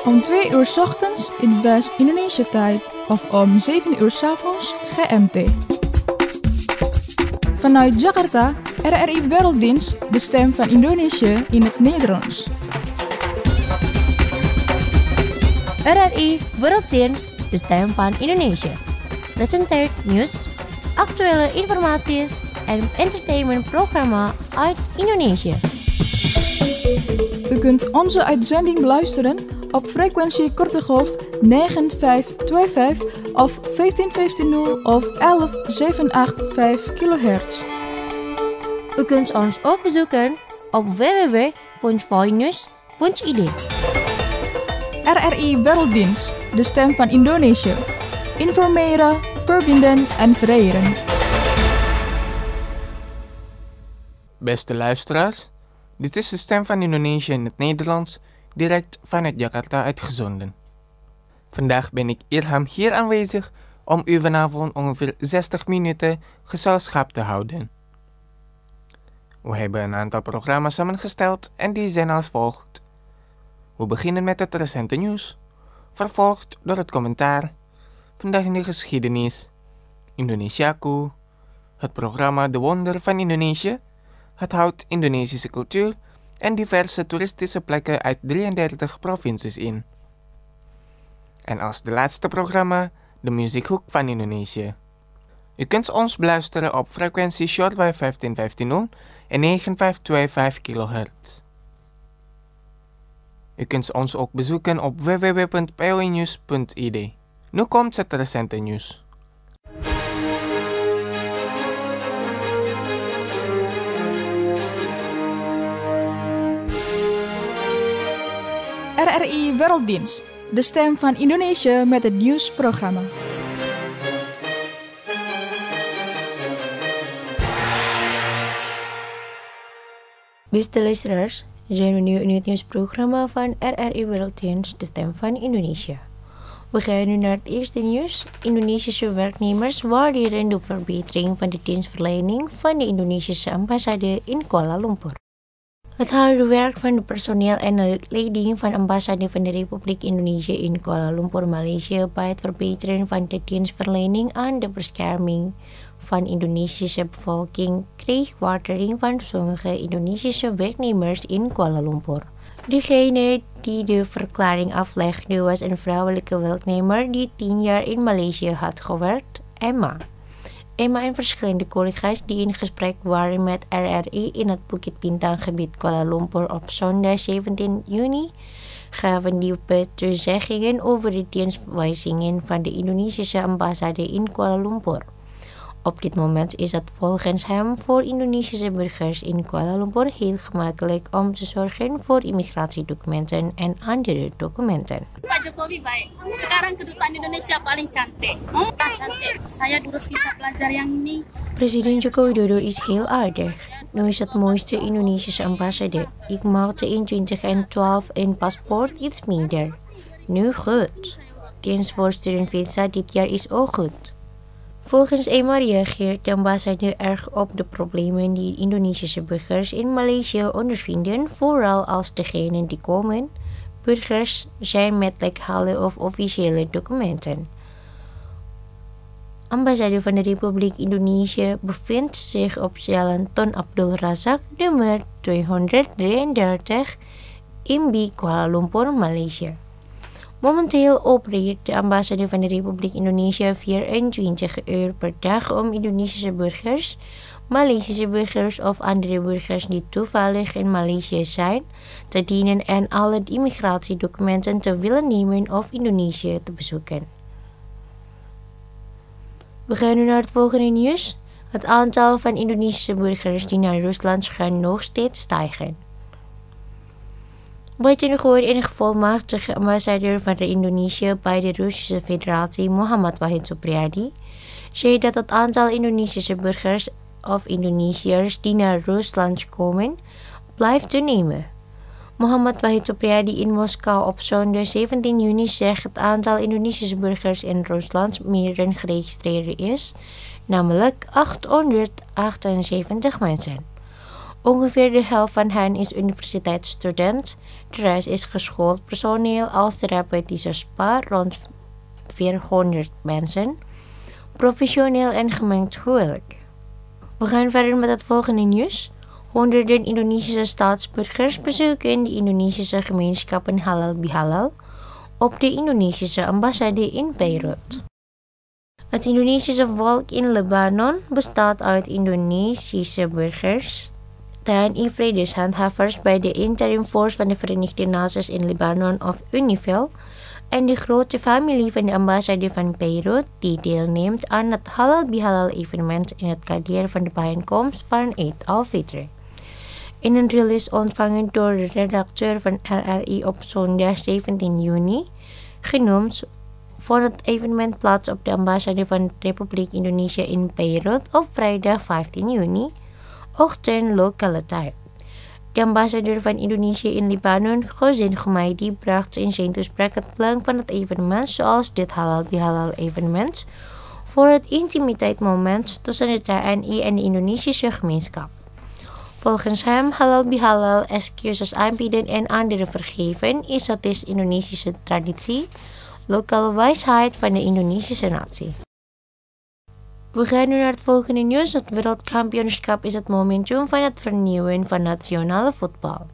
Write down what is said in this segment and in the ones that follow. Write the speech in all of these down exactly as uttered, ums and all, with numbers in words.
Om twee uur 's ochtends in West-Indonesië-tijd of om zeven uur 's avonds G M T. Vanuit Jakarta, R R I Werelddienst, de stem van Indonesië in het Nederlands. R R I Werelddienst, de stem van Indonesië. Presenteert nieuws, actuele informatie en entertainmentprogramma uit Indonesië. U kunt onze uitzending beluisteren op frequentie korte golf negen vijf twee vijf of vijftien vijftig of elf zevenhonderdachtenachtig kilohertz. U kunt ons ook bezoeken op w w w punt voinews punt i d. R R I Werelddienst, de stem van Indonesië. Informeren, verbinden en vereren. Beste luisteraars, dit is de stem van Indonesië in het Nederlands, direct vanuit Jakarta uitgezonden. Vandaag ben ik Irham hier aanwezig om u vanavond ongeveer zestig minuten gezelschap te houden. We hebben een aantal programma's samengesteld en die zijn als volgt. We beginnen met het recente nieuws, vervolgd door het commentaar, vandaag in de geschiedenis, Indonesiaku, het programma De Wonder van Indonesië, het houdt Indonesische cultuur en diverse toeristische plekken uit drieëndertig provincies in. En als de laatste programma, de muziekhoek van Indonesië. U kunt ons beluisteren op frequentie shortwave vijftien vijftig en negen vijf twee vijf kilohertz. U kunt ons ook bezoeken op w w w punt p o i news punt i d. Nu komt het recente nieuws. R R I Werelddienst, de stem van Indonesië met het nieuwsprogramma. Beste luisteraars, zijn we nu in het nieuwsprogramma van R R I Werelddienst, de stem van Indonesië. We gaan nu naar het eerste nieuws. Indonesische werknemers waarderen de verbetering van de dienstverlening van de Indonesische ambassade in Kuala Lumpur. Het harde werk van het personeel en de leiding van de ambassade van de Republiek Indonesië in Kuala Lumpur, Maleisië, bij het verbeteren van de dienstverlening aan de bescherming van de Indonesische bevolking kreeg waardering van sommige Indonesische werknemers in Kuala Lumpur. Degene die de verklaring aflegde was een vrouwelijke werknemer die tien jaar in Maleisië had gewerkt, Emma. Emma en verschillende collega's die in gesprek waren met R R I in het Bukit Bintang gebied Kuala Lumpur op zondag zeventien juni gaven diepe toezeggingen over de dienstwijzigingen van de Indonesische ambassade in Kuala Lumpur. Op dit moment is het volgens hem voor Indonesische burgers in Kuala Lumpur heel gemakkelijk om te zorgen voor immigratiedocumenten en andere documenten. Pak Jokowi baik. Sekarang kedutaan Indonesia paling cantik. Hmm, cantik. Saya durus visa pelajar yang ini. President Joko Widodo is heel aardig. Nu is het mooiste Indonesische ambassade. Ik maakte in twintig twaalf een paspoort iets minder. Nu goed. Dienst voor studentvisa dit jaar is ook goed. Volgens Emma reageert de ambassade erg op de problemen die Indonesische burgers in Maleisië ondervinden, vooral als degenen die komen burgers zijn met legale of officiële documenten. Ambassade van de Republiek Indonesië bevindt zich op Jalan Tun Abdul Razak nummer tweehonderddrieëndertig in B, Kuala Lumpur, Maleisië. Momenteel opereert de ambassade van de Republiek Indonesië vierentwintig uur per dag om Indonesische burgers, Maleisische burgers of andere burgers die toevallig in Maleisië zijn, te dienen en alle immigratiedocumenten te willen nemen of Indonesië te bezoeken. We gaan nu naar het volgende nieuws. Het aantal van Indonesische burgers die naar Rusland gaan nog steeds stijgen. Buitengewoon en gevolmachtigde ambassadeur van de Indonesië bij de Russische Federatie, Muhammad Wahid Supriyadi, zei dat het aantal Indonesische burgers of Indonesiërs die naar Rusland komen, blijft toenemen. Muhammad Wahid Supriyadi in Moskou op zondag zeventien juni zegt het aantal Indonesische burgers in Rusland meer dan geregistreerd is, namelijk achthonderdachtenzeventig mensen. Ongeveer de helft van hen is universiteitsstudent, de rest is geschoold personeel als therapeutische spa rond vierhonderd mensen, professioneel en gemengd huwelijk. We gaan verder met het volgende nieuws. Honderden Indonesische staatsburgers bezoeken de Indonesische gemeenschappen Halal Bihalal op de Indonesische ambassade in Beirut. Het Indonesische volk in Libanon bestaat uit Indonesische burgers, T N I-vredeshandhavers bij de Interim Force van de Verenigde Naties in Libanon of UNIFIL en de grote familie van de ambassade van Beirut die deelneemt aan het Halal Bihalal evenement in het kader van de bijeenkomst van Eid al-Fitr. In een release ontvangen door de redacteur van R R I op zondag zeventien juni, genoemd, vond het evenement plaats op de ambassade van de Republiek Indonesië in Beirut op vrijdag vijftien juni, ochtend lokale tijd. De ambassadeur van Indonesië in Libanon, Hossein Ghumaidi, bracht in zijn toespraak het belang van het evenement zoals dit Halal Bihalal evenement voor het intimiteitsmoment tussen de T N I en de Indonesische gemeenschap. Volgens hem Halal Bihalal, excuses aanbieden en anderen vergeven is het is Indonesische traditie, lokale wijsheid van de Indonesische natie. We gaan nu naar het volgende nieuws. Het wereldkampioenschap is het momentum van het vernieuwen van nationale voetbal.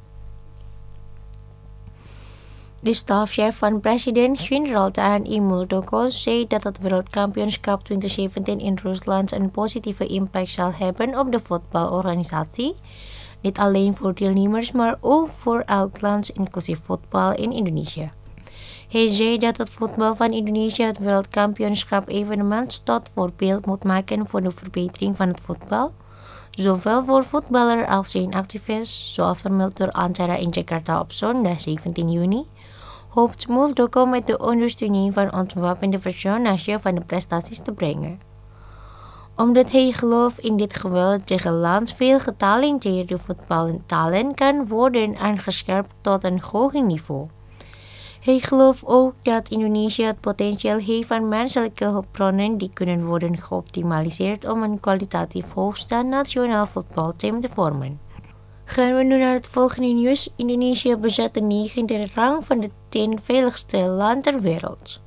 De stafchef van president-generaal T N I Muldoko zei dat het wereldkampioenschap twintig zeventien in Rusland een positieve impact zal hebben op de voetbalorganisatie. Niet alleen voor deelnemers, maar ook voor elk land, inclusief voetbal in Indonesië. Hij zei dat het voetbal van Indonesië het wereldkampioenschap evenement tot voorbeeld moet maken voor de verbetering van het voetbal, zowel voor voetballer als zijn activist, zoals vermeld door Antara in Jakarta op zondag zeventien juni, hoopt Muldoko met de ondersteuning van ontwapende personage van de prestaties te brengen. Omdat hij gelooft in dit geweldige land veel getalenteerde voetbaltalen kan worden aangescherpt tot een hoger niveau. Hij gelooft ook dat Indonesië het potentieel heeft van menselijke hulpbronnen die kunnen worden geoptimaliseerd om een kwalitatief hoogstaand nationaal voetbalteam te vormen. Gaan we nu naar het volgende nieuws. Indonesië bezet de negende rang van de tien veiligste landen ter wereld.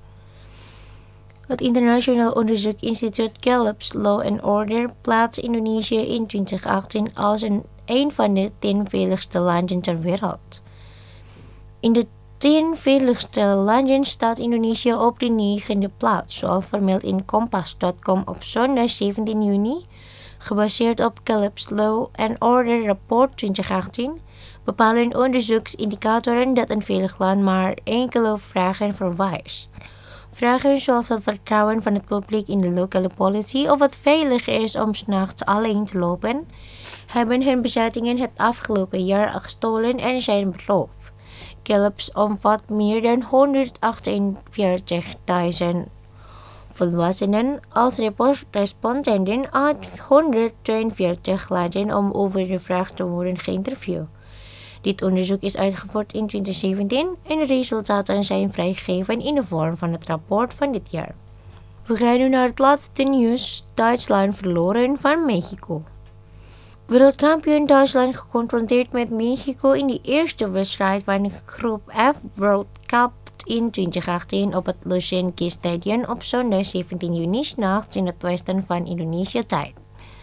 Het internationaal onderzoekinstituut Gallup's Law and Order plaatst Indonesië in twintig achttien als een, een van de tien veiligste landen ter wereld. In de tien veiligste landen staat Indonesië op de negende plaats, zoals vermeld in kompas punt com op zondag zeventien juni, gebaseerd op Gallup's Law and Order rapport twintig achttien, bepalen onderzoeksindicatoren dat een veilig land maar enkele vragen verwijst. Vragen zoals het vertrouwen van het publiek in de lokale politie of het veilig is om 's nachts alleen te lopen, hebben hun bezittingen het afgelopen jaar gestolen en zijn beroofd. Gallup's omvat meer dan honderdachtenveertigduizend volwassenen als respondenten uit honderdtweeënveertig landen om over de vraag te worden geïnterviewd. Dit onderzoek is uitgevoerd in twintig zeventien en de resultaten zijn vrijgegeven in de vorm van het rapport van dit jaar. We gaan nu naar het laatste nieuws. Duitsland verloren van Mexico. Wereldkampioen Duitsland geconfronteerd met Mexico in de eerste wedstrijd van groep F World Cup in twintig achttien op het Lucenki Stadion op zondag zeventien juni 's nachts in het westen van Indonesië tijd.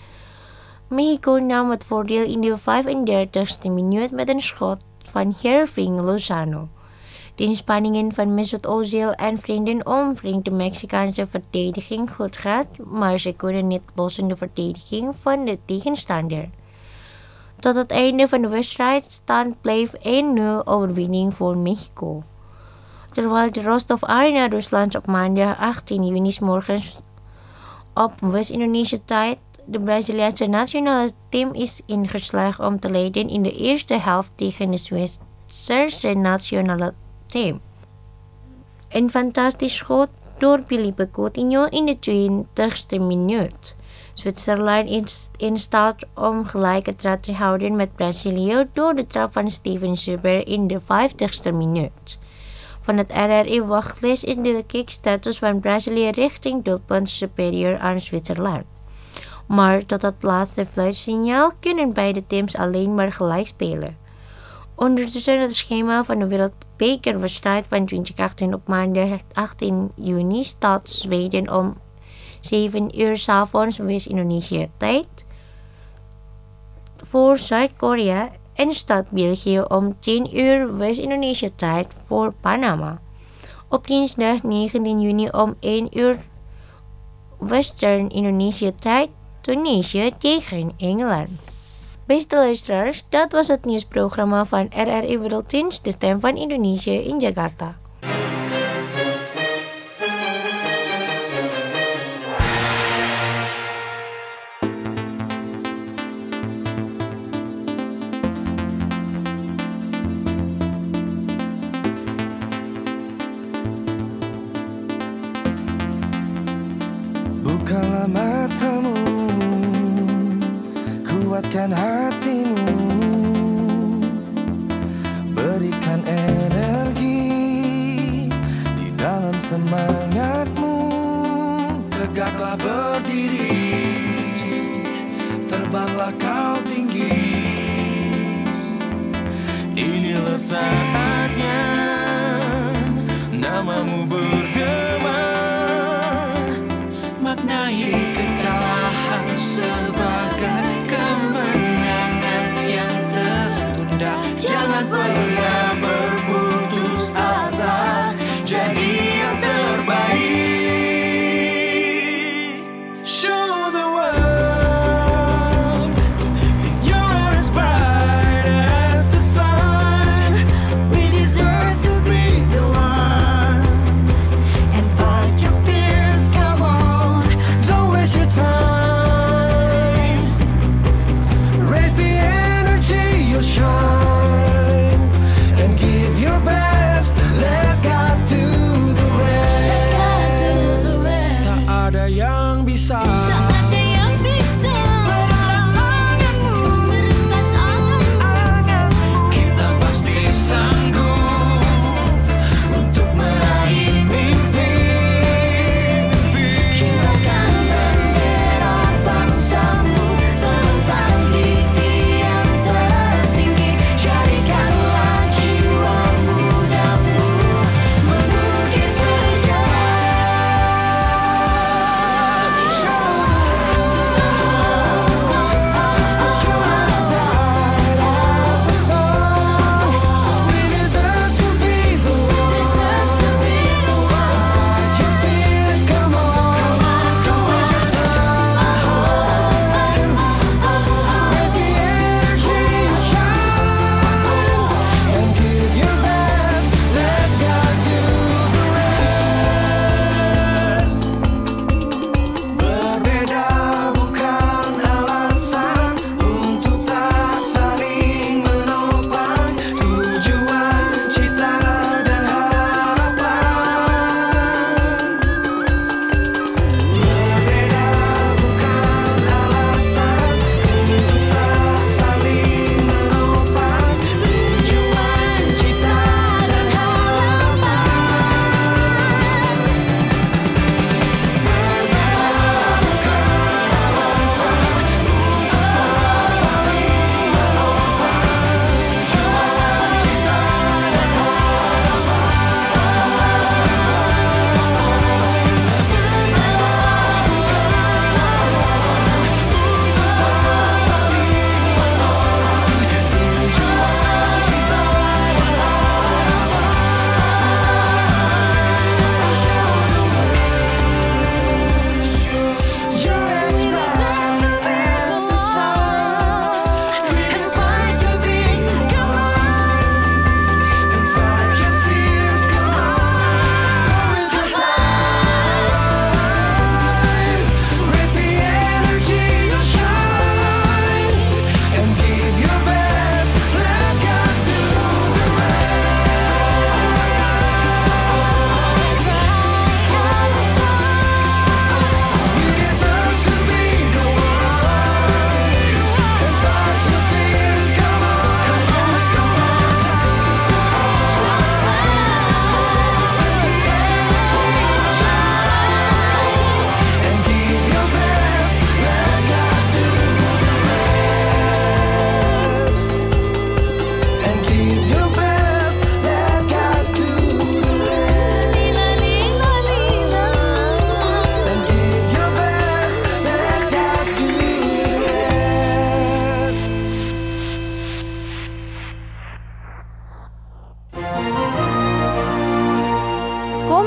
Mexico nam het voordeel in de vijfendertigste minuut met een schot van Irving Lozano. De inspanningen van Mesut Ozil en vrienden omringt de Mexicaanse verdediging goed gaat, maar ze kunnen niet lossen de verdediging van de tegenstander. Tot het einde van de wedstrijd stand bleef één nul overwinning voor Mexico. Terwijl de Rostov Arena Rusland op maandag achttien juni 's morgens op West-Indonesië tijd de Braziliaanse nationale team is ingeslaagd om te leiden in de eerste helft tegen de Zwitserse nationale team. Een fantastisch schot door Felipe Coutinho in de twintigste minuut. Zwitserland is in staat om gelijke tred te houden met Brazilië door de trap van Steven Zuber in de vijftigste minuut. Van het R R I-wachtlijst is de kickstatus van Brazilië richting doelpunt superieur aan Zwitserland. Maar tot het laatste fluitsignaal kunnen beide teams alleen maar gelijk spelen. Ondertussen het schema van de wereldbekerwedstrijd van twintig achttien op maandag achttien juni staat Zweden om zeven uur 's avonds West-Indonesië tijd voor Zuid-Korea en staat België om tien uur West-Indonesië tijd voor Panama. Op dinsdag negentien juni om één uur Western Indonesië tijd Tunesië tegen Engeland. Beste luisteraars, dat was het nieuwsprogramma van R R I Werelddienst, de stem van Indonesië in Jakarta. Bukalah matamu, kuatkan hatimu, berikan energi di dalam semangatmu. Tegaklah berdiri, terbanglah kau tinggi. Inilah saatnya namamu bergema, maknai kekalahan sebagai kemenangan yang tertunda. Jangan pernah berputus asa, jadi yang terbaik. Show the world you're as bright as the sun. We deserve to be the one and fight your fears. Come on, don't waste your time. Raise the energy, you'll shine, and give your best. Let God do the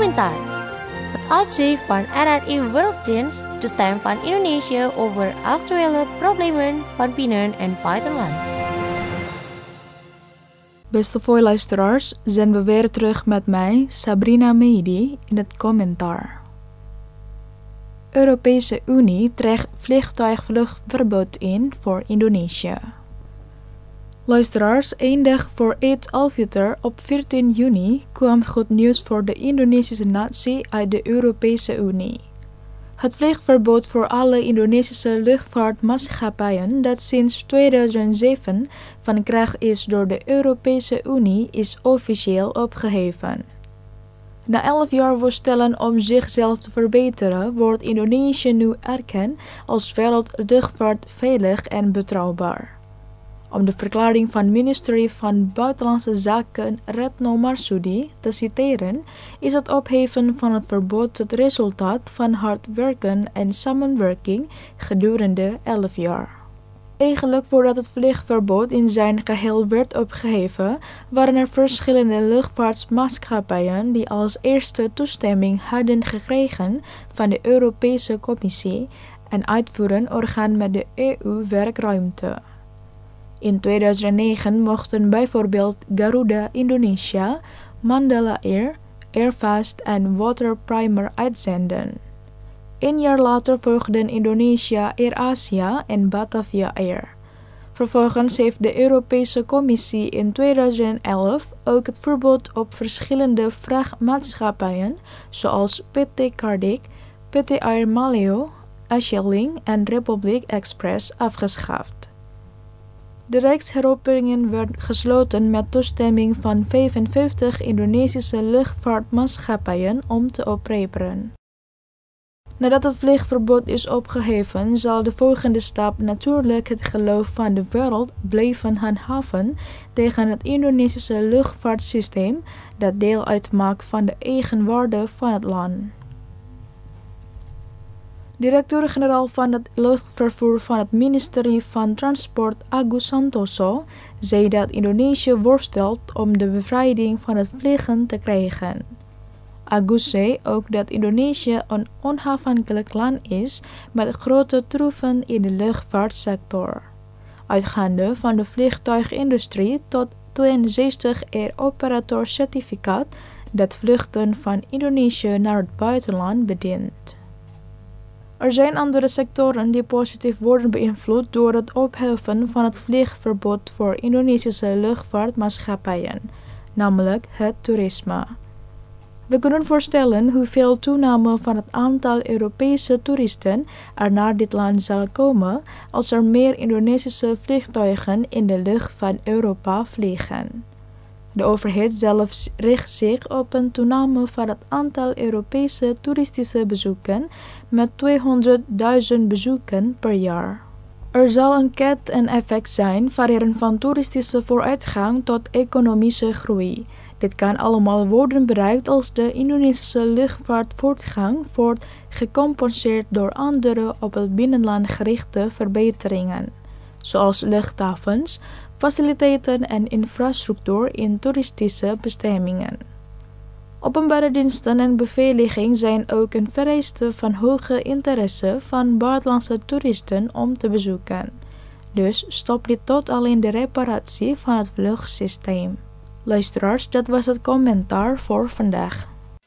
Commentaar. Het uitzicht van R R I Werelddienst, de stem van Indonesië over actuele problemen van binnen- en buitenland. Beste voorluisteraars, zijn we weer terug met mij, Sabrina Mehdi, in het commentaar. Europese Unie trekt vliegtuigvluchtverbod in voor Indonesië. Luisteraars, één dag voor Eid al-Fitr op veertien juni kwam goed nieuws voor de Indonesische natie uit de Europese Unie. Het vliegverbod voor alle Indonesische luchtvaartmaatschappijen dat sinds tweeduizend zeven van kracht is door de Europese Unie is officieel opgeheven. Na elf jaar worstelen om zichzelf te verbeteren, wordt Indonesië nu erkend als wereldluchtvaart veilig en betrouwbaar. Om de verklaring van het ministerie van Buitenlandse Zaken Retno Marsudi te citeren, is het opheven van het verbod het resultaat van hard werken en samenwerking gedurende elf jaar. Eigenlijk voordat het vliegverbod in zijn geheel werd opgeheven, waren er verschillende luchtvaartmaatschappijen die als eerste toestemming hadden gekregen van de Europese Commissie, een uitvoerend orgaan met de E U-werkruimte. In tweeduizend negen mochten bijvoorbeeld Garuda Indonesia, Mandala Air, Airfast en Water Primer uitzenden. Een jaar later volgden Indonesia Air Asia en Batavia Air. Vervolgens heeft de Europese Commissie in tweeduizend elf ook het verbod op verschillende vrachtmaatschappijen zoals P T Cardiff, P T Air Maleo, Acheling en Republic Express afgeschaft. De rechtsheropeningen werden gesloten met toestemming van vijfenvijftig Indonesische luchtvaartmaatschappijen om te opereren. Nadat het vliegverbod is opgeheven, zal de volgende stap natuurlijk het geloof van de wereld blijven handhaven tegen het Indonesische luchtvaartsysteem dat deel uitmaakt van de eigenwaarde van het land. Directeur-generaal van het luchtvervoer van het ministerie van Transport Agus Santoso zei dat Indonesië worstelt om de bevrijding van het vliegen te krijgen. Agus zei ook dat Indonesië een onafhankelijk land is met grote troeven in de luchtvaartsector. Uitgaande van de vliegtuigindustrie tot tweeënzestig Air Operator certificaat dat vluchten van Indonesië naar het buitenland bedient. Er zijn andere sectoren die positief worden beïnvloed door het opheffen van het vliegverbod voor Indonesische luchtvaartmaatschappijen, namelijk het toerisme. We kunnen voorstellen hoeveel toename van het aantal Europese toeristen er naar dit land zal komen als er meer Indonesische vliegtuigen in de lucht van Europa vliegen. De overheid zelf richt zich op een toename van het aantal Europese toeristische bezoeken met tweehonderdduizend bezoeken per jaar. Er zal een kettingeffect zijn, variërend van toeristische vooruitgang tot economische groei. Dit kan allemaal worden bereikt als de Indonesische luchtvaartvoortgang wordt gecompenseerd door andere op het binnenland gerichte verbeteringen, zoals luchthavens, faciliteiten en infrastructuur in toeristische bestemmingen. Openbare diensten en beveiliging zijn ook een vereiste van hoge interesse van buitenlandse toeristen om te bezoeken. Dus stop niet tot alleen de reparatie van het vluchtsysteem. Luisteraars, dat was het commentaar voor vandaag.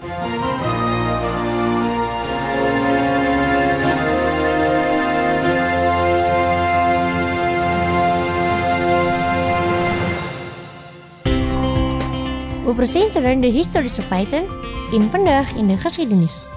We presenteren de historische feiten in Vandaag in de Geschiedenis.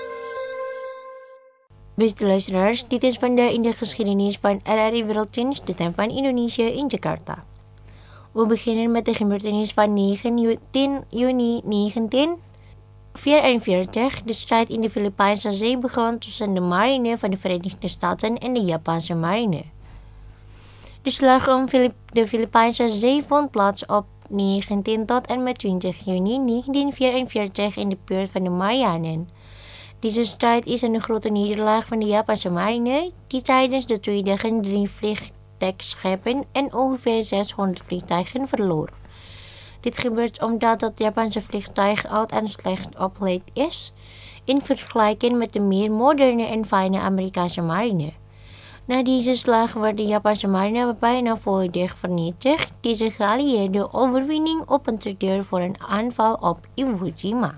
Beste luisteraars, dit is Vandaag in de Geschiedenis van R R I Werelddienst, de stem van Indonesië in Jakarta. We beginnen met de gebeurtenis van negentien juni negentien vierenveertig. De strijd in de Filipijnse Zee begon tussen de marine van de Verenigde Staten en de Japanse marine. De slag om de Filipijnse Zee vond plaats op negentien tot en met twintig juni negentien vierenveertig in de buurt van de Marianen. Deze strijd is een grote nederlaag van de Japanse marine, die tijdens de twee dagen drie vliegtuigschepen en ongeveer zeshonderd vliegtuigen verloor. Dit gebeurt omdat het Japanse vliegtuig oud en slecht opgeleid is, in vergelijking met de meer moderne en fijne Amerikaanse marine. Na deze slag werd de Japanse marine bijna volledig vernietigd. Deze geallieerde overwinning opent de deur voor een aanval op Iwo Jima.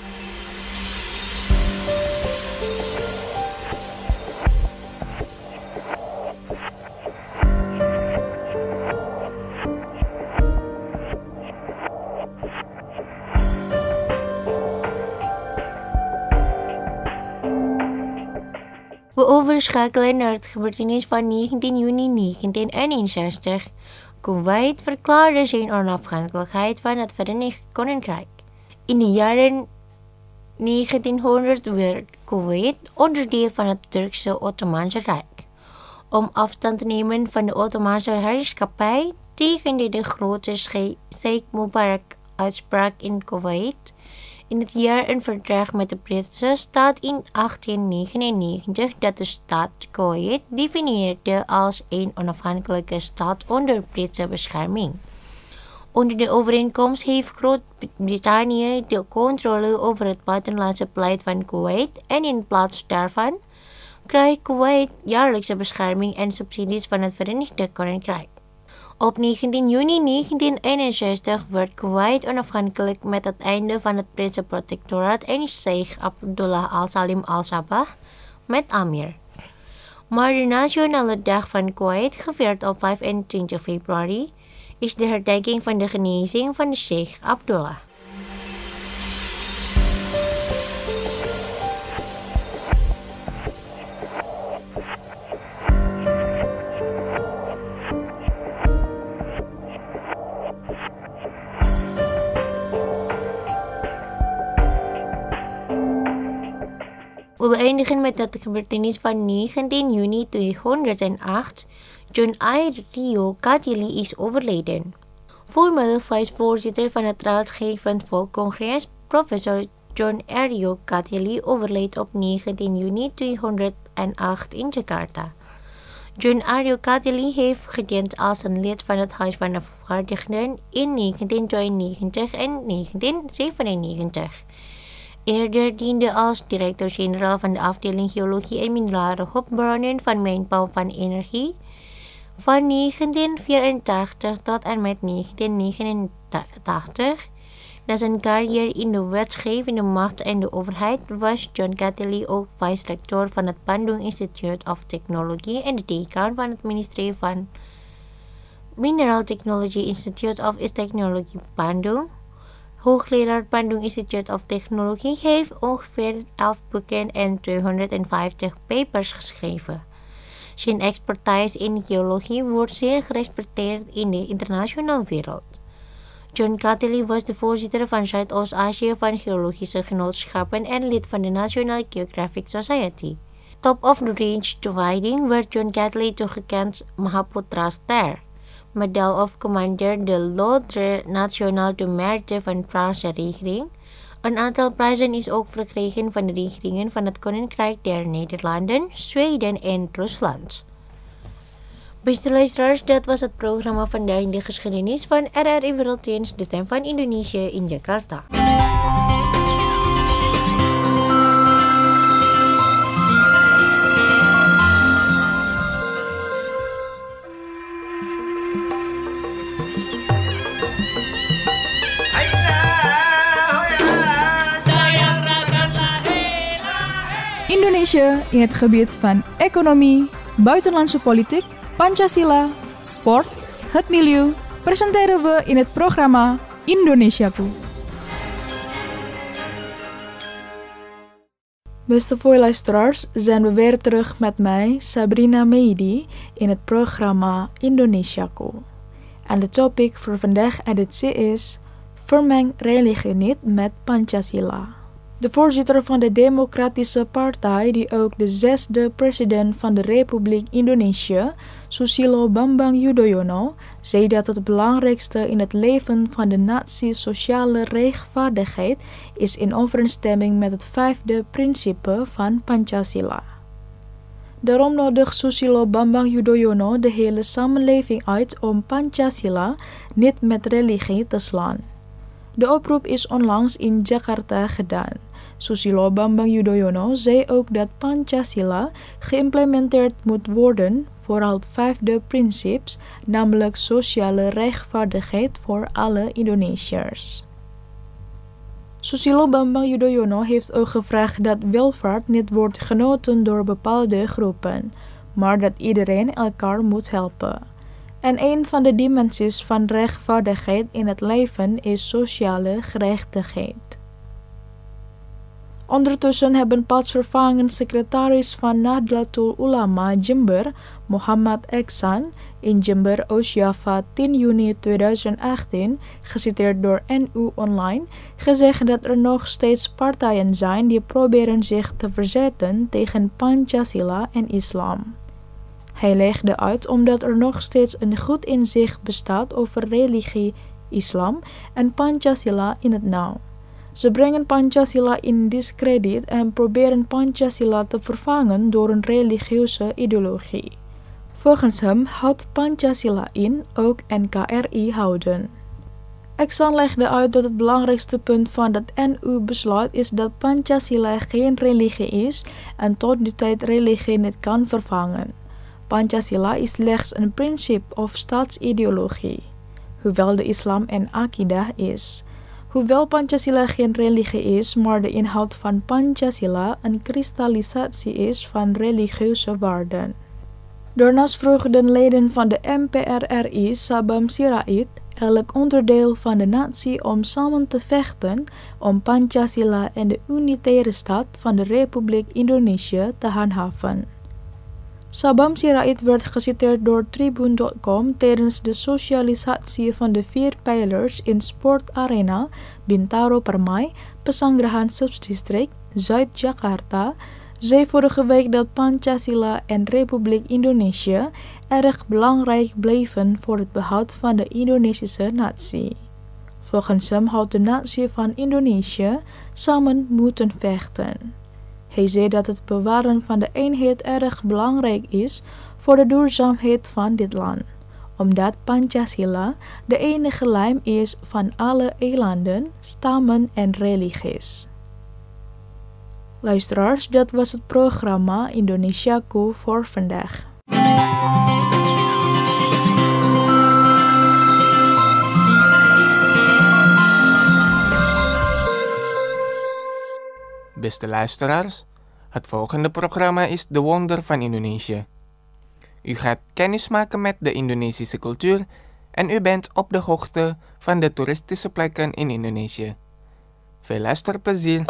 We overschakelen naar het gebeurtenis van negentien juni negentien eenenzestig. Kuwait verklaarde zijn onafhankelijkheid van het Verenigd Koninkrijk. In de jaren negentienhonderd werd Kuwait onderdeel van het Turkse Ottomaanse Rijk. Om afstand te nemen van de Ottomaanse heerschappij tekende de grote Sheikh Mubarak uitspraak in Kuwait in het jaar een verdrag met de Britse staat in achttien negenennegentig dat de staat Kuwait definieerde als een onafhankelijke staat onder Britse bescherming. Onder de overeenkomst heeft Groot-Brittannië de controle over het buitenlandse beleid van Kuwait en in plaats daarvan krijgt Kuwait jaarlijkse bescherming en subsidies van het Verenigd Koninkrijk. Op negentien juni negentien eenenzestig werd Kuwait onafhankelijk met het einde van het Britse protectoraat en Sheikh Abdullah al-Salim al-Sabah met Amir. Maar de Nationale Dag van Kuwait, gevierd op vijfentwintig februari, is de herdenking van de genezing van de Sheikh Abdullah. We beëindigen met het gebeurtenis van negentien juni tweehonderdacht. John I. Rio Katili is overleden. Voormalig vicevoorzitter van het Raadgevend Volkscongres, professor John R. Rio Katili, overleed op negentien juni tweehonderdacht in Jakarta. John R. Rio Katili heeft gediend als een lid van het Huis van Afgevaardigden in negentien tweeënnegentig en negentien zevenennegentig. Eerder diende als directeur-generaal van de afdeling Geologie en Minerale Hulpbronnen van Mijnbouw van Energie van negentien vierentachtig tot en met negentien negenentachtig. Na zijn carrière in de wetgevende macht en de overheid was John Katili ook vice-rector van het Bandung Institute of Technology en de decaan van het ministerie van Mineral Technology Institute of Technology Bandung. Hoogleraar Bandung Institute of Technology heeft ongeveer elf boeken en tweehonderdvijftig papers geschreven. Zijn expertise in geologie wordt zeer gerespecteerd in de internationale wereld. John Katili was de voorzitter van Zuidoost-Azië van Geologische Genootschappen en lid van de National Geographic Society. Top of the Range Dividing werd John Katili toegekend Mahaputra Ster. Medal of Commander de l'Ordre National du Mérite van de Franse regering. Een aantal prijzen is ook verkregen van de regeringen van het Koninkrijk der Nederlanden, Zweden en Rusland. Beste luisteraars, dat was het programma vandaag in de geschiedenis van R R I Werelddienst, de stem van Indonesië in Jakarta. Indonesië in het gebied van economie, buitenlandse politiek, Pancasila, sport, het milieu, presenteren we in het programma Indonesiaku. Beste voorluisteraars, zijn we weer terug met mij, Sabrina Meidi, in het programma Indonesiaku. En de topic voor vandaag editie is Vermeng religie niet met Pancasila. De voorzitter van de Democratische Partij, die ook de zesde president van de Republiek Indonesië, Susilo Bambang Yudhoyono, zei dat het belangrijkste in het leven van de natie sociale rechtvaardigheid is in overeenstemming met het vijfde principe van Pancasila. Daarom nodigt Susilo Bambang Yudhoyono de hele samenleving uit om Pancasila niet met religie te slaan. De oproep is onlangs in Jakarta gedaan. Susilo Bambang Yudhoyono zei ook dat Pancasila geïmplementeerd moet worden voor het vijfde principe, namelijk sociale rechtvaardigheid voor alle Indonesiërs. Susilo Bambang Yudhoyono heeft ook gevraagd dat welvaart niet wordt genoten door bepaalde groepen, maar dat iedereen elkaar moet helpen. En een van de dimensies van rechtvaardigheid in het leven is sociale gerechtigheid. Ondertussen hebben plaatsvervangend secretaris van Nahdlatul Ulama Jember, Muhammad Eksan, in Jember Oost-Java tien juni tweeduizend achttien, geciteerd door N U Online, gezegd dat er nog steeds partijen zijn die proberen zich te verzetten tegen Pancasila en islam. Hij legde uit omdat er nog steeds een goed inzicht bestaat over religie, islam en Pancasila in het nauw. Ze brengen Pancasila in discrediet en proberen Pancasila te vervangen door een religieuze ideologie. Volgens hem houdt Pancasila in ook N K R I houden. Eksan legde uit dat het belangrijkste punt van dat N U-besluit is dat Pancasila geen religie is en tot die tijd religie niet kan vervangen. Pancasila is slechts een principe of staatsideologie, hoewel de islam en akidah is. Hoewel Pancasila geen religie is, maar de inhoud van Pancasila een kristallisatie is van religieuze waarden. Daarnaast vroegen de leden van de M P R R I Sabam Sirait, elk onderdeel van de natie, om samen te vechten om Pancasila en de unitaire staat van de Republiek Indonesië te handhaven. Sabam Sirait werd geciteerd door Tribun punt com tijdens de socialisatie van de vier pijlers in Sportarena Bintaro Permai, Pesanggerahan Subdistrict, Zuid-Jakarta, zei vorige week dat Pancasila en Republiek Indonesië erg belangrijk bleven voor het behoud van de Indonesische natie. Volgens hem houdt de natie van Indonesië samen moeten vechten. Hij zei dat het bewaren van de eenheid erg belangrijk is voor de duurzaamheid van dit land, omdat Pancasila de enige lijm is van alle eilanden, stammen en religies. Luisteraars, dat was het programma Indonesiaku voor vandaag. Beste luisteraars, het volgende programma is De Wonder van Indonesië. U gaat kennis maken met de Indonesische cultuur en u bent op de hoogte van de toeristische plekken in Indonesië. Veel luisterplezier!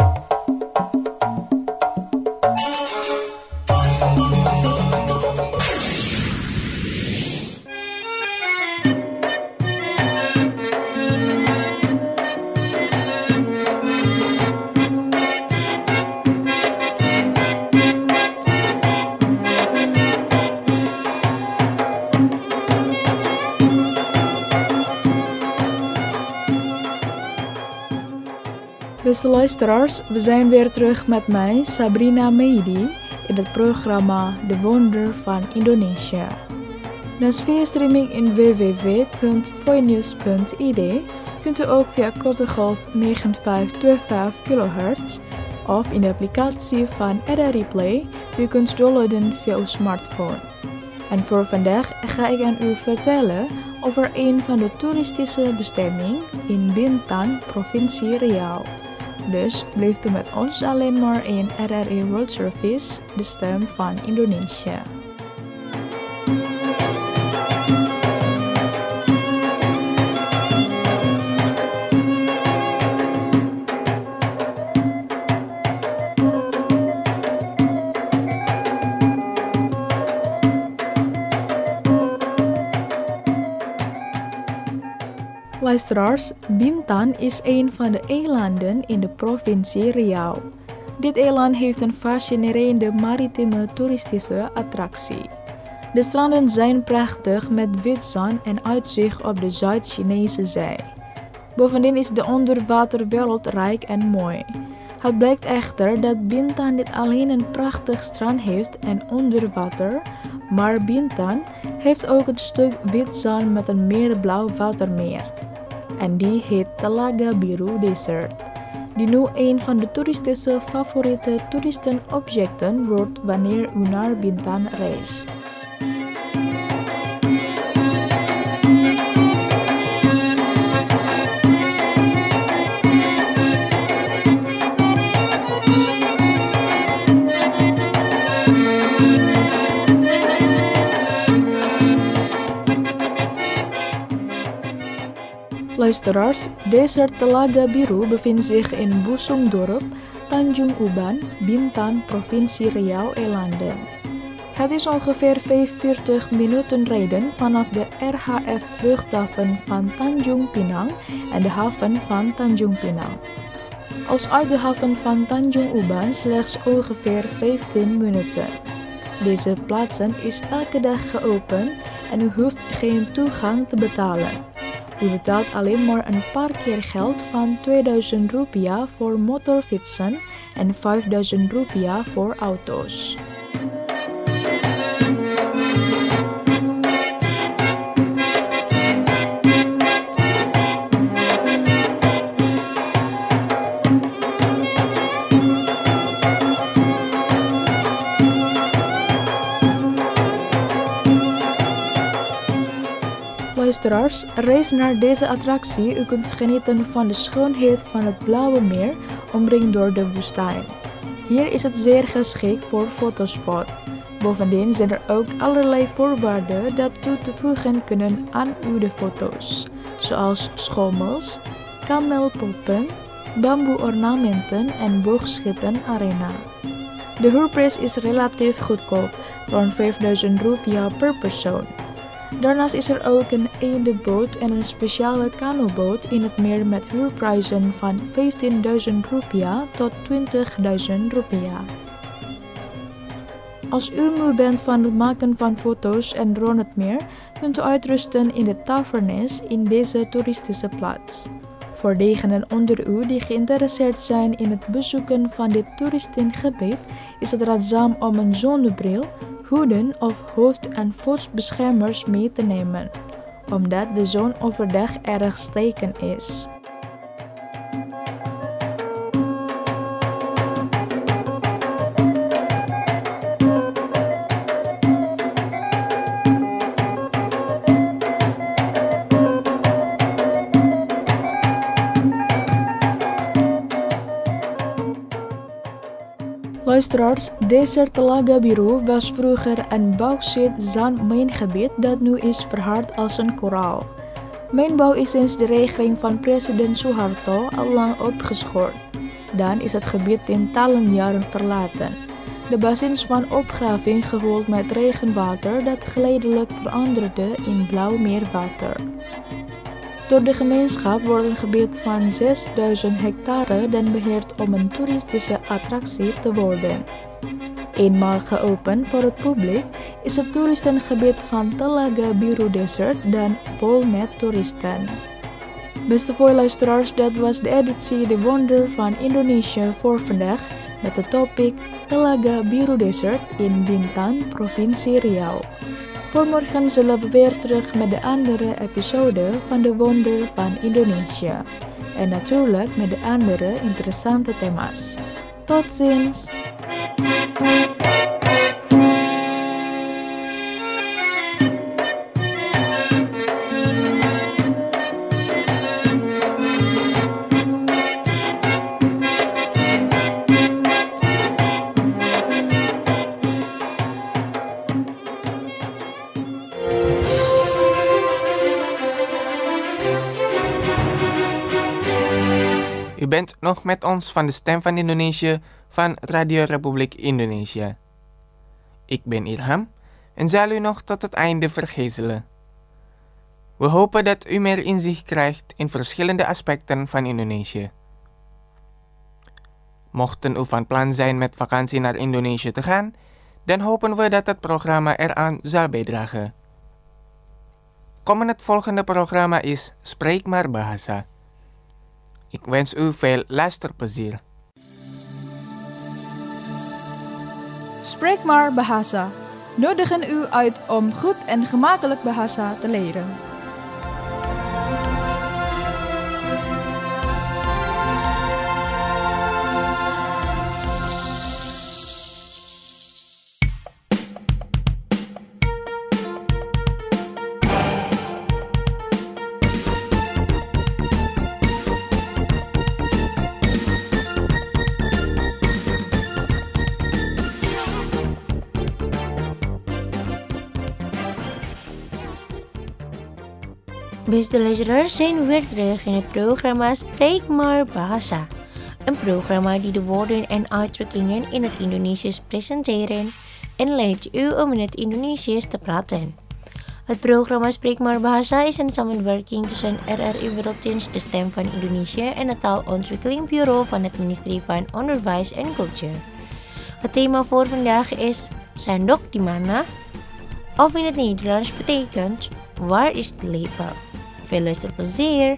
Beste luisteraars, we zijn weer terug met mij, Sabrina Meidi, in het programma De Wonder van Indonesië. Naast via streaming in w w w punt voinews punt i d kunt u ook via korte golf negen vijf twee vijf kilohertz of in de applicatie van R R I Play die u kunt downloaden via uw smartphone. En voor vandaag ga ik aan u vertellen over een van de toeristische bestemmingen in Bintan, provincie Riau. Dus blijft u met ons alleen maar in R R I World Service, de stem van Indonesië. Luisteraars, Bintan is een van de eilanden in de provincie Riau. Dit eiland heeft een fascinerende maritieme toeristische attractie. De stranden zijn prachtig met wit zand en uitzicht op de Zuid-Chinese zee. Bovendien is de onderwaterwereld rijk en mooi. Het blijkt echter dat Bintan niet alleen een prachtig strand heeft en onder water, maar Bintan heeft ook een stuk wit zand met een meer blauw watermeer. En die heet Telaga Biru Desert, die nu een van de toeristische favoriete toeristenobjecten wordt wanneer u naar Bintan reist. Luisteraars, Desert Telaga Biru bevindt zich in Busungdorp, Tanjung Uban, Bintan, provincie Riau-Eilanden. Het is ongeveer vijfenveertig minuten rijden vanaf de R H F-luchthaven van Tanjung Pinang en de haven van Tanjung Pinang. Als uit de haven van Tanjung Uban slechts ongeveer vijftien minuten. Deze plaatsen is elke dag geopend en u hoeft geen toegang te betalen. U betaalt alleen maar een paar keer geld van tweeduizend rupiah voor motorfietsen en vijfduizend rupiah voor auto's. Luisteraars, reis naar deze attractie. U kunt genieten van de schoonheid van het blauwe meer, omringd door de woestijn. Hier is het zeer geschikt voor fotospot. Bovendien zijn er ook allerlei voorwaarden dat toe te voegen kunnen aan uw de foto's, zoals schommels, kamelpoppen, bamboe-ornamenten en boogschietenarena. De huurprijs is relatief goedkoop, rond vijfduizend rupiah per persoon. Daarnaast is er ook een eendeboot en een speciale kanoboot in het meer met huurprijzen van vijftienduizend rupiah tot twintigduizend rupiah. Als u moe bent van het maken van foto's en rond het meer, kunt u uitrusten in de tavernes in deze toeristische plaats. Voor degenen onder u die geïnteresseerd zijn in het bezoeken van dit toeristengebied, is het raadzaam om een zonnebril, hoeden of hoofd- en voetbeschermers mee te nemen, omdat de zon overdag erg stekend is. Luisteraars, Desert Telaga Biru was vroeger een bauxiet-zandmijngebied dat nu is verhard als een koraal. Mijnbouw is sinds de regering van president Suharto al lang opgeschort. Dan is het gebied tientallen jaren verlaten. De bassins van opgraving gevuld met regenwater dat geleidelijk veranderde in blauw meerwater. Door de gemeenschap wordt een gebied van zesduizend hectare dan beheerd om een toeristische attractie te worden. Eenmaal geopend voor het publiek is het toeristengebied van Telaga Biru Desert dan vol met toeristen. Beste voorluisteraars, dat was de editie De Wonder van Indonesië voor vandaag met de topic Telaga Biru Desert in Bintan, provincie Riau. Voor morgen zullen we weer terug met de andere episode van De Wonder van Indonesië. En natuurlijk met de andere interessante thema's. Tot ziens! U bent nog met ons van de Stem van Indonesië van Radio Republiek Indonesië. Ik ben Ilham en zal u nog tot het einde vergezelen. We hopen dat u meer inzicht krijgt in verschillende aspecten van Indonesië. Mochten u van plan zijn met vakantie naar Indonesië te gaan, dan hopen we dat het programma eraan zal bijdragen. Komend volgende programma is Spreek maar Bahasa. Ik wens u veel luisterplezier. Spreek maar Bahasa nodigen u uit om goed en gemakkelijk Bahasa te leren. Beste luisteraars, zijn we weer terug in het programma Spreek maar Bahasa. Een programma die de woorden en uitdrukkingen in het Indonesisch presenteren en leidt u om in het Indonesisch te praten. Het programma Spreek maar Bahasa is een samenwerking tussen R R I Werelddienst, de Stem van Indonesië en het Taalontwikkelingbureau van het Ministerie van Onderwijs en Cultuur. Het thema voor vandaag is Sendok di mana? Of in het Nederlands betekent waar is de lepel? Veel luisterplezier!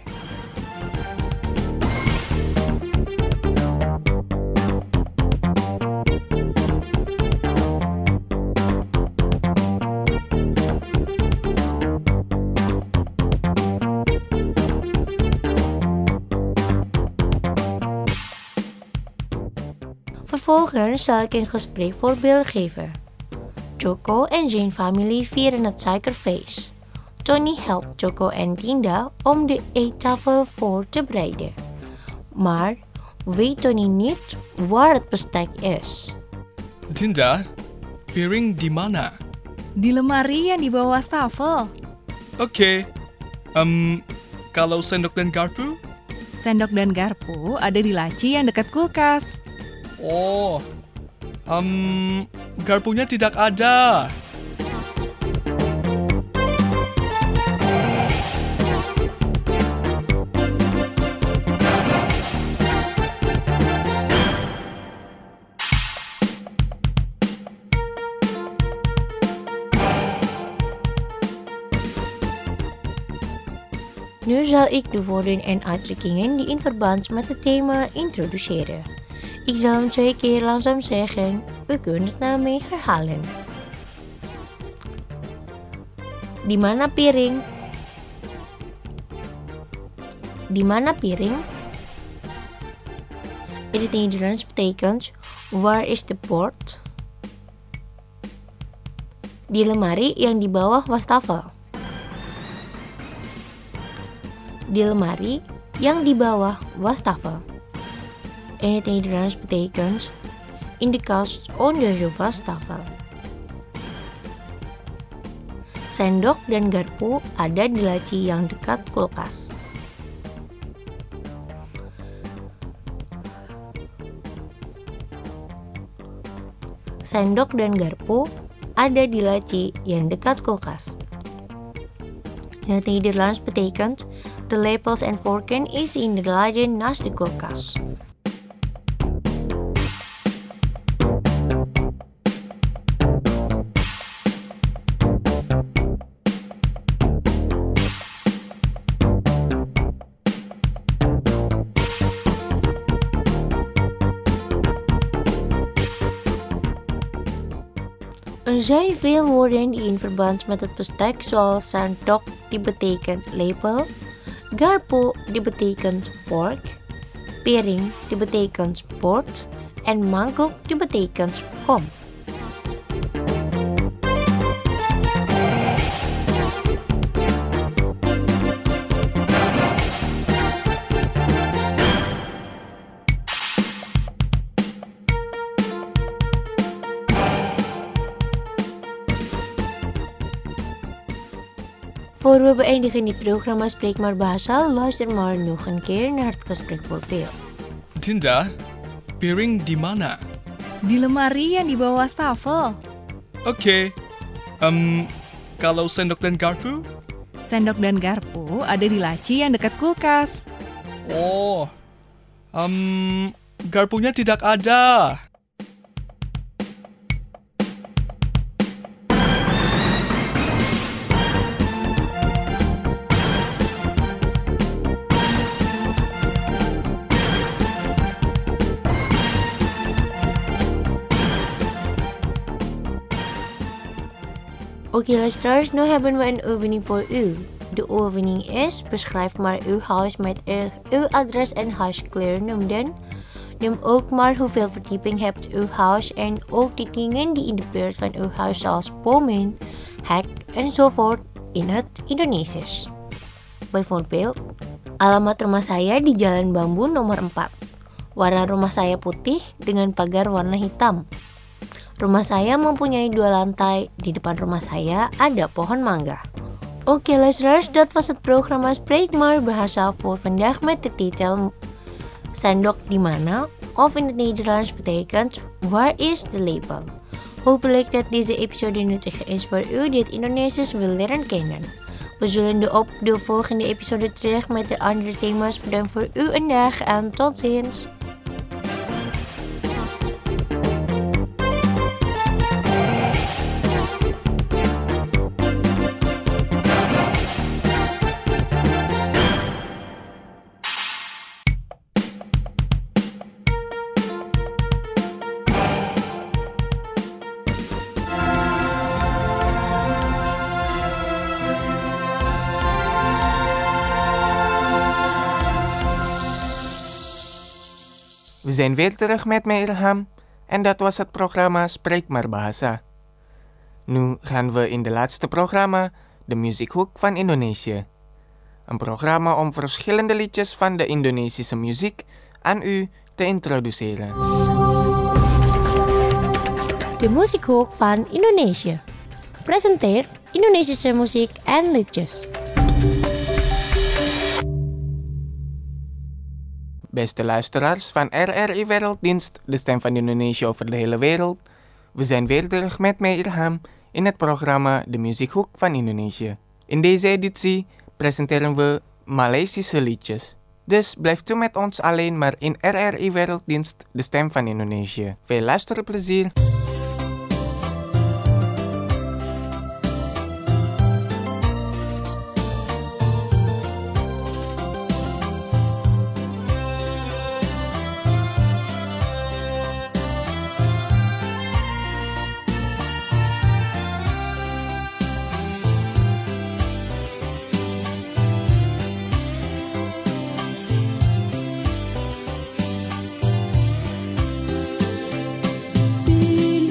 Vervolgens zal ik een gespreekvoorbeeld geven. Joko en zijn familie vieren het suikerfeest. Tony helpt Joko en Dinda om de eettafel voor te bereiden. Maar weet Tony niet waar het bestek is. Dinda, piring di mana? Di lemari yang di bawah wastafel. Oke. Em, kalau sendok dan garpu? Sendok dan garpu ada di laci yang dekat kulkas. Oh. Em, garpunya tidak ada. Nu zal ik de woorden en uitdrukkingen die in verband met het thema introduceren. Ik zal hem twee keer langzaam zeggen, u kunt het na mij herhalen. Di mana piring? Di mana piring? In het Nederlands betekent, waar is de bord? Di lemari yang di bawah wastafel. Di lemari yang di bawah wastafel. In het Nederlands betekent in de kast onder de wastafel. Sendok dan garpu ada di laci yang dekat kulkas. Sendok dan garpu ada di laci yang dekat kulkas. In het Nederlands betekent de lepels en vorken is in de lade naast de koelkast. Er zijn veel woorden die in verband met het bestek, zoals sendok die betekent lepel, garpu die betekent vork, piring die betekent bord en mangkok die betekent kom. Voor we beëindigen dit programma Spreek maar Bahasa, luister maar nog een keer naar het gespreekvoorbeeld. Dinda, piring di mana? Di lemari yang di bawah wastafel. Oke. Em, kalau sendok dan garpu? Sendok dan garpu ada di laci yang dekat kulkas. Oh. Em, garpunya tidak ada. Oké luisteraars, nu hebben we een oefening voor u. De oefening is, beschrijf maar uw huis met uw adres en huiskleur noemden. Noem ook maar hoeveel verdieping hebt uw huis en ook de dingen die in de buurt van uw huis zoals bomen, hek enzovoort in het Indonesisch. Bijvoorbeeld, alamat rumah saya di Jalan Bambu nomor empat. Warna rumah saya putih dengan pagar warna hitam. Rumah saya mempunyai dua lantai. Di depan rumah saya ada pohon mangga. Oké luisteraars, dat was het programma Spreek maar Bahasa voor vandaag met de titel Sendok di mana? Of in het Nederlands betekent Waar is de lepel? Hopelijk dat deze episode nuttig is voor u die het Indonesisch wil leren kennen. We zullen de op de volgende episode terug met de andere thema's. Bedankt voor u een dag en tot ziens. We zijn weer terug met mij Ilham en dat was het programma Spreek maar Bahasa. Nu gaan we in de laatste programma de muziekhoek van Indonesië. Een programma om verschillende liedjes van de Indonesische muziek aan u te introduceren. De muziekhoek van Indonesië. Presenteert Indonesische muziek en liedjes. Beste luisteraars van R R I Werelddienst, de stem van Indonesië over de hele wereld. We zijn weer terug met mij Ilham in het programma De Muziekhoek van Indonesië. In deze editie presenteren we Maleisische liedjes. Dus blijft u met ons alleen maar in R R I Werelddienst, de stem van Indonesië. Veel luisterplezier! Bila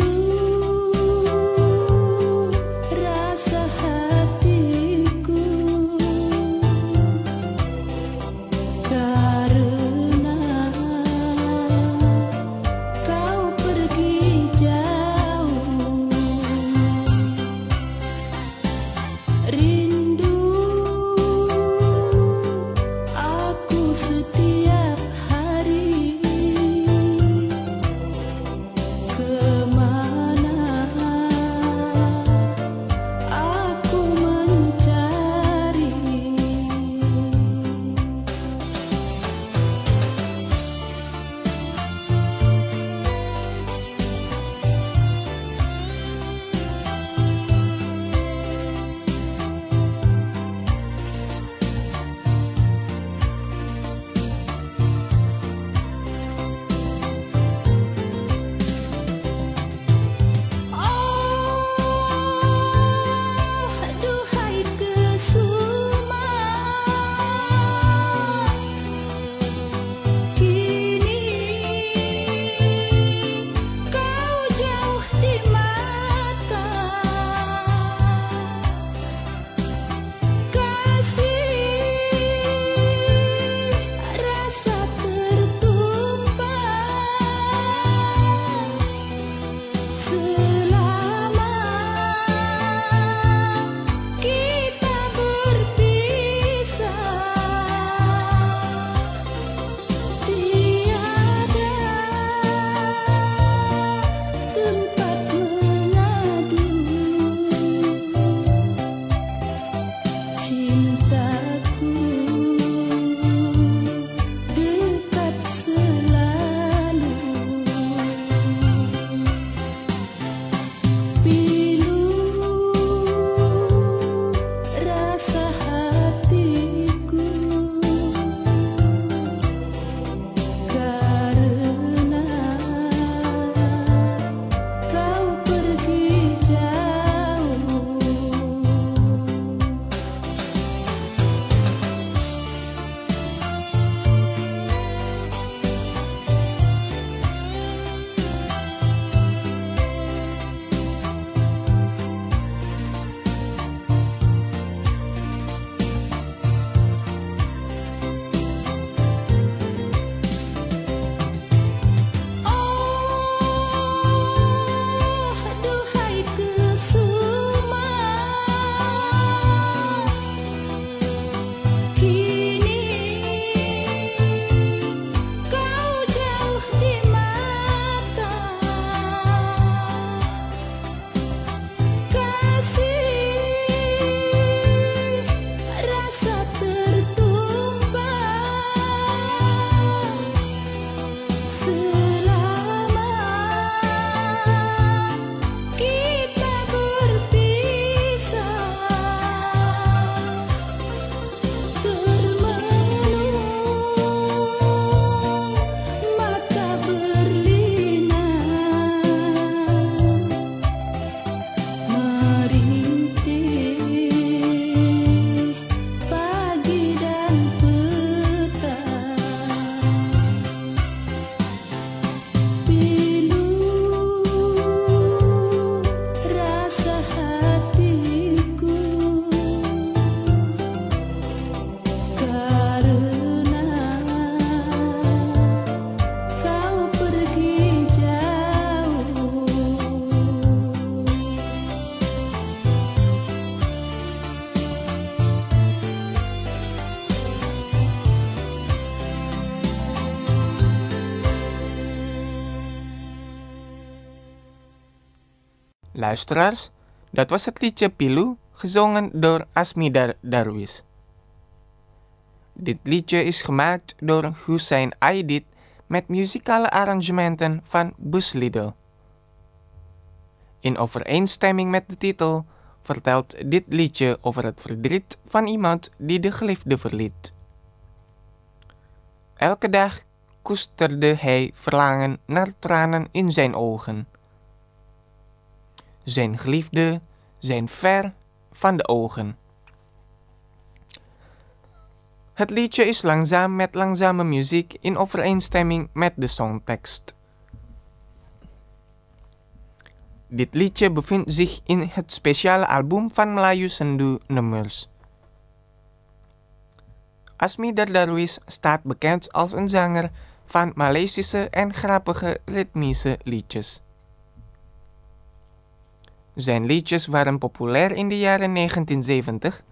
Luisteraars, dat was het liedje Pilu, gezongen door Asmita Darwish. Dit liedje is gemaakt door Hussein Aidit met muzikale arrangementen van Bus Lidl. In overeenstemming met de titel vertelt dit liedje over het verdriet van iemand die de geliefde verliet. Elke dag koesterde hij verlangen naar tranen in zijn ogen. Zijn geliefde zijn ver van de ogen. Het liedje is langzaam met langzame muziek in overeenstemming met de songtekst. Dit liedje bevindt zich in het speciale album van Melayu Sendu Numbers. Asmita Darwish staat bekend als een zanger van Maleisische en grappige ritmische liedjes. Zijn liedjes waren populair in de jaren negentien zeventig.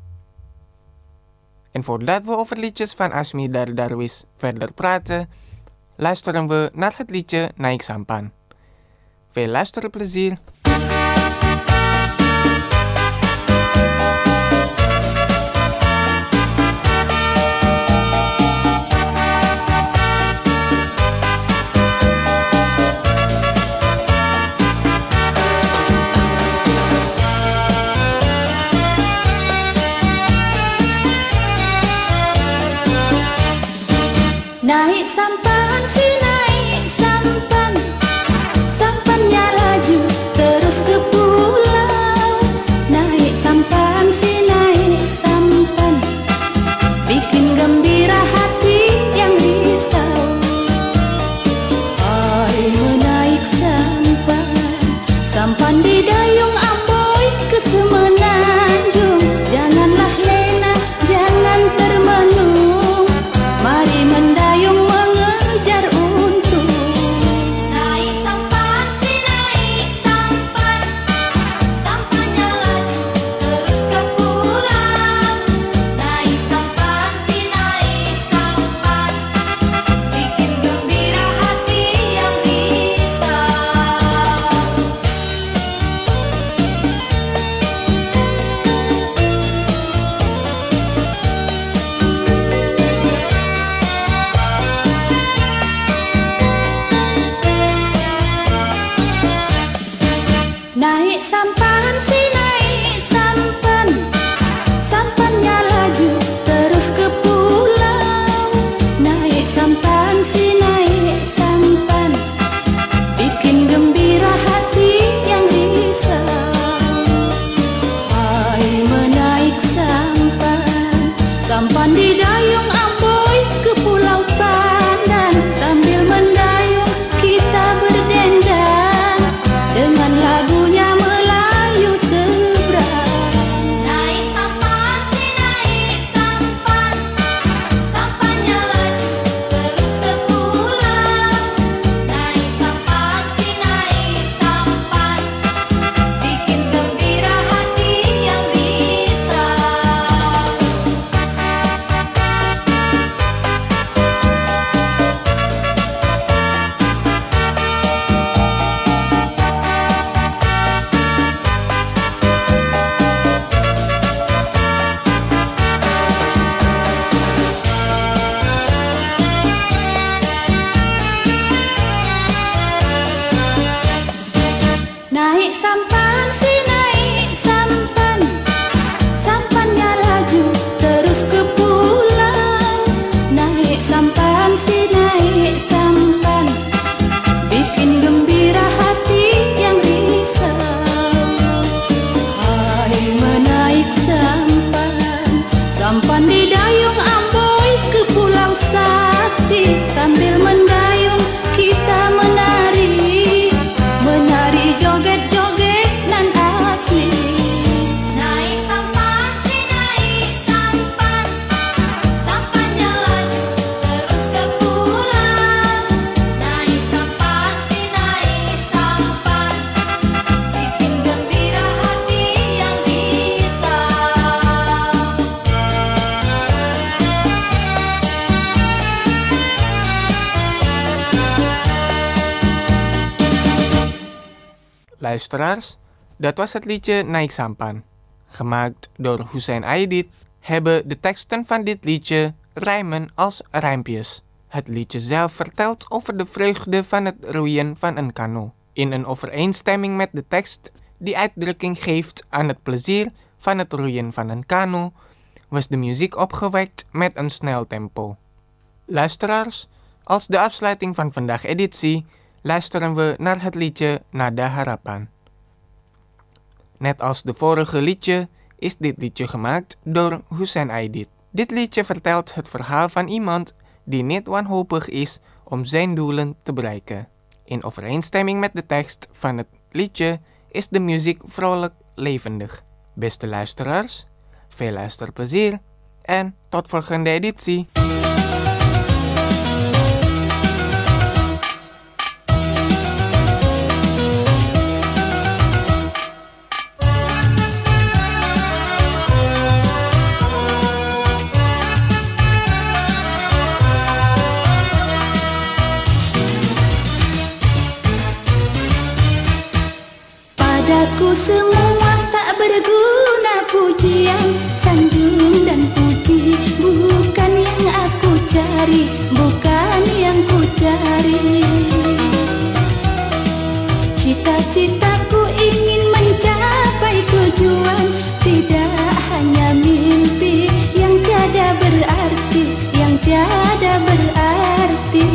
En voordat we over liedjes van Asmita Darwish verder praten, luisteren we naar het liedje Naik Sampan. Veel luisterplezier! Naik sampan si naik sampan, sampannya laju terus ke pulau. Naik sampan si naik sampan, bikin gembira hati yang risau. Hai menaik sampan, sampan di dayung Amboy ke Semenanjung. Janganlah lena, jangan termenung, mari mendayung mengejar untung. Naik sampan si naik sampan, sampannya laju terus ke pulau. Naik sampan si naik sampan, bikin gembira hati yang risau. Naik sampan si naik sampan, sampannya laju terus ke pulau. Naik sampan si naik sampan, bikin gembira hati yang risau. Hai menaik sampan, sampan di dayung Amboy ke Pulau Pandan. Sambil mendayung kita berdendang dengan lagunya Melayu seberang. Naik sampan si naik sampan, sampannya laju terus ke pulau. Naik sampan si naik sampan, bikin gembira hati yang risau. Naik sampan si naik sampan, sampannya laju terus ke pulau. Naik sampan si naik sampan, bikin gembira hati yang risau. Hai menaik sampan, sampan di dayung Amboy ke Pulau Sakti. Sambil mendayung kita menari, menari joget-joget Luisteraars, dat was het liedje Naik Sampan. Gemaakt door Hussein Aidit hebben de teksten van dit liedje rijmen als rijmpjes. Het liedje zelf vertelt over de vreugde van het roeien van een kano. In een overeenstemming met de tekst die uitdrukking geeft aan het plezier van het roeien van een kano, was de muziek opgewekt met een snel tempo. Luisteraars, als de afsluiting van vandaag editie luisteren we naar het liedje Nada Harapan. Net als de vorige liedje is dit liedje gemaakt door Hussein Aidit. Dit liedje vertelt het verhaal van iemand die niet wanhopig is om zijn doelen te bereiken. In overeenstemming met de tekst van het liedje is de muziek vrolijk levendig. Beste luisteraars, veel luisterplezier en tot volgende editie. Padaku semua tak berguna pujian, sanjung dan puji, bukan yang aku cari, bukan yang ku cari. Cita-citaku ingin mencapai tujuan, tidak hanya mimpi yang tiada berarti, yang tiada berarti.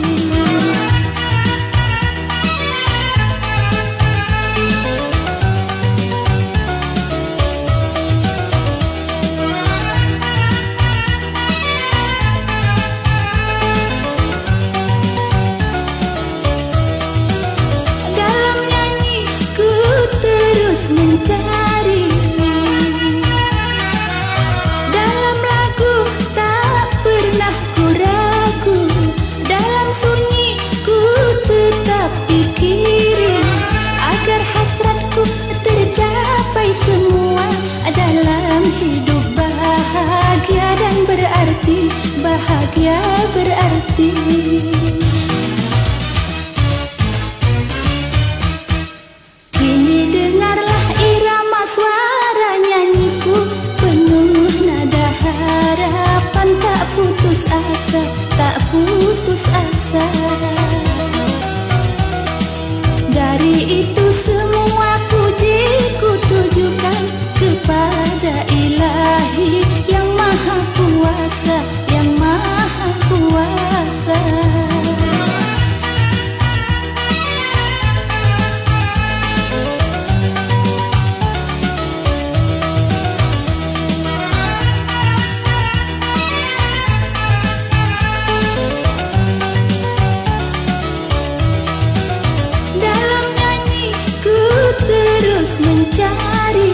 Bahagia berarti. Kini dengarlah irama suara nyanyiku, penuh nada harapan, tak putus asa, tak putus asa. Dari itu semua pujiku tujukan kepada Ilahi yang maha kuasa, yang maha kuasa. Dalam nyanyi ku terus mencari,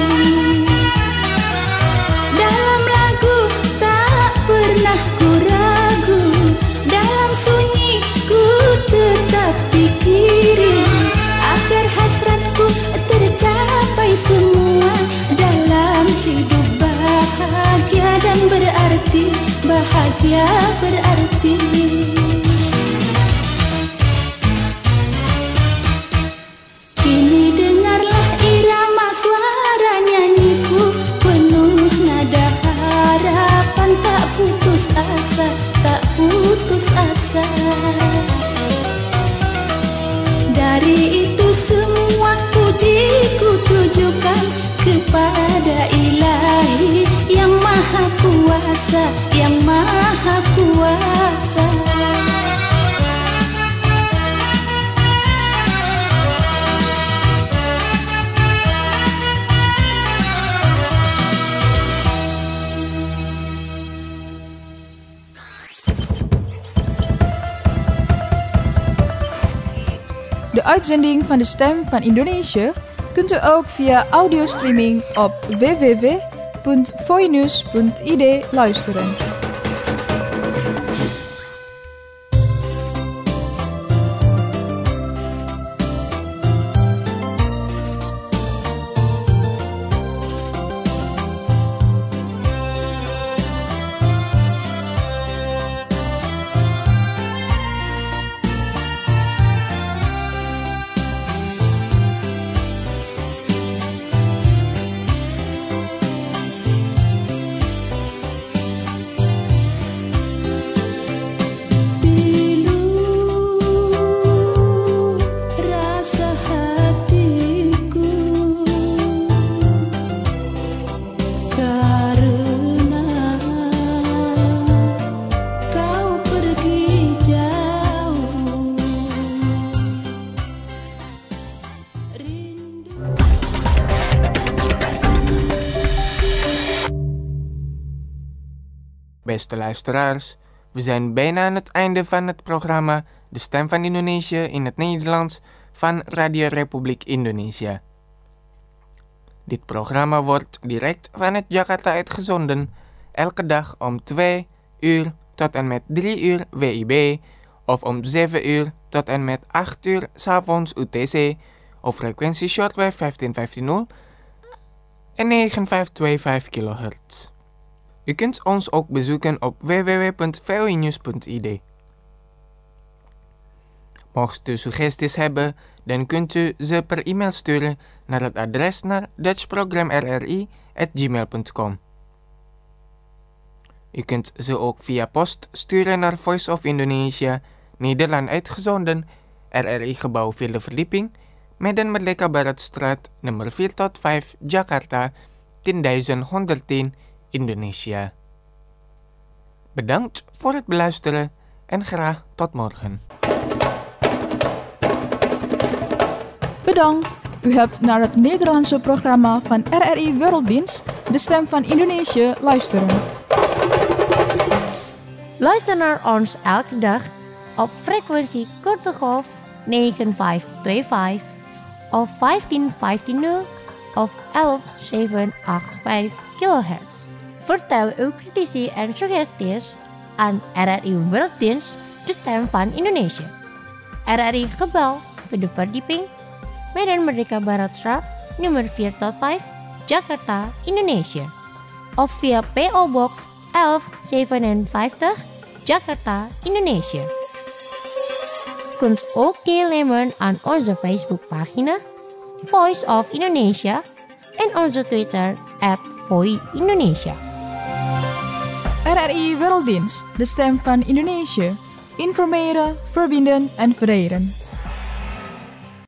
dalam lagu tak pernah ku ragu, dalam sunyi ku tetap pikiri, agar hasratku tercapai semua, dalam hidup bahagia dan berarti, bahagia berarti. Kini dengarlah irama suara nyanyiku, penuh nada harapan, tak putus asa, tak putus asa. Dari itu semua pujiku tujukan kepada Ilahi yang maha kuasa, yang maha kuasa. De uitzending van de Stem van Indonesië kunt u ook via audiostreaming op w w w punt voinews punt i d luisteren. Beste luisteraars, we zijn bijna aan het einde van het programma De Stem van Indonesië in het Nederlands van Radio Republiek Indonesia. Dit programma wordt direct vanuit Jakarta uitgezonden, elke dag om twee uur tot en met drie uur W I B of om zeven uur tot en met acht uur 's avonds U T C op frequentie shortwave vijftien vijftien en negen vijf twee vijf kilohertz. U kunt ons ook bezoeken op w w w punt v o i news punt i d. Mocht u suggesties hebben, dan kunt u ze per e-mail sturen naar het adres naar dutchprogramrri at gmail punt com. U kunt ze ook via post sturen naar Voice of Indonesia, Nederland uitgezonden, R R I Gebouw Vierde Verdieping, Medan Merdeka Baratstraat, nummer vier tot vijf, Jakarta, tienduizend honderdtien, Indonesia. Bedankt voor het beluisteren en graag tot morgen. Bedankt. U hebt naar het Nederlandse programma van R R I Werelddienst, De Stem van Indonesië, luisteren. Luister naar ons elke dag op frequentie korte golf negen vijf twee vijf of vijftien vijftien of elf zeven acht vijf kilohertz. Vertel uw critici en suggesties aan R R I Werelddienst, De Stem van Indonesië. R R I Gebouw Vierde Verdieping, Medan Merdeka Baratstraat, nummer vier tot vijf, Jakarta, Indonesië. Of via P O Box elf zevenenvijftig, Jakarta, Indonesië. Kunt ook deelnemen aan onze Facebookpagina Voice of Indonesia en onze Twitter at Voi Indonesia. R R I Werelddienst, De Stem van Indonesië. Informeren, verbinden en vereren.